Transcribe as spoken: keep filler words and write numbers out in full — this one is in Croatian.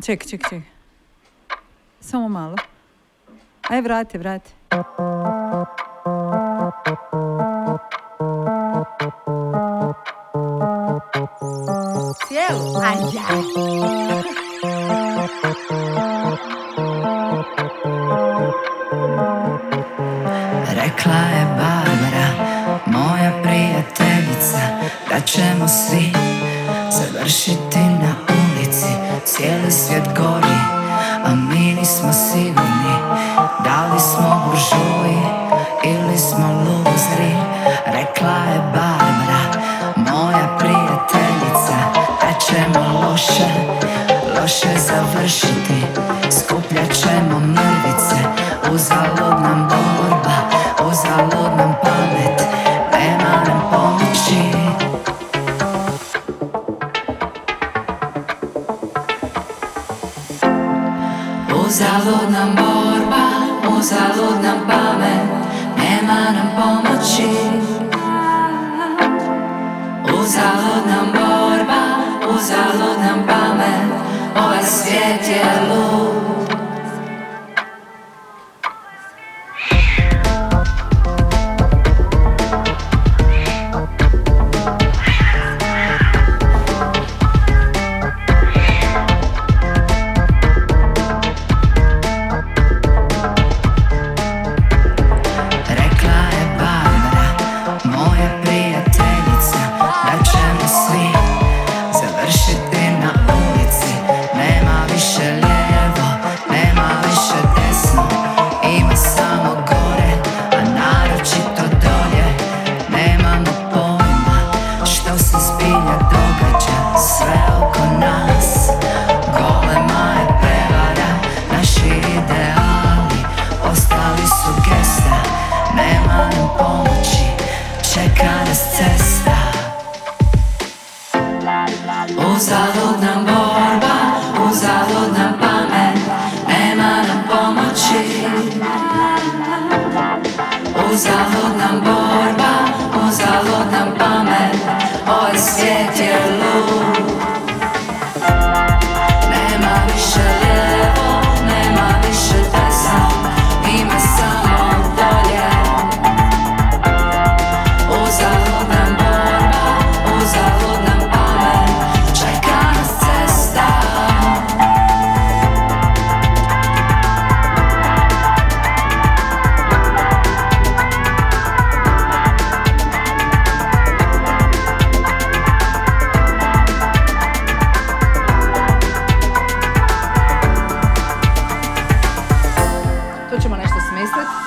Ček, ček, ček. Samo malo. Aj, vrati, vrati. Cijelu? Aj, aj. Rekla je Barbara, moja prijateljica, da ćemo svi završiti na ulici. Cijeli svijet gori, a mi nismo sigurni da li smo buržuji ili smo luzeri. Rekla je Barbara, moja prijateljica, da ćemo loše, loše završiti. Skupljat ćemo mrvice, uzalud nam borba, uzalud nam pamet, nema nam pomoći. Uzalud nam borba, uzalud nam pamet, nema nam pomoći. Uzalud nam borba, uzalud nam pamet, ovaj svijet je lud. Uzalud nam borba, uzalud nam pamet, nema nam pomoći. Uzalud nam borba, uzalud nam pamet, ovaj svijet je lud. Nema više lijevo, nema više desno, ima samo dolje. Uzalud nam borba, uzalud nam pamet, čeka nas cesta. Tu ćemo nešto smisliti.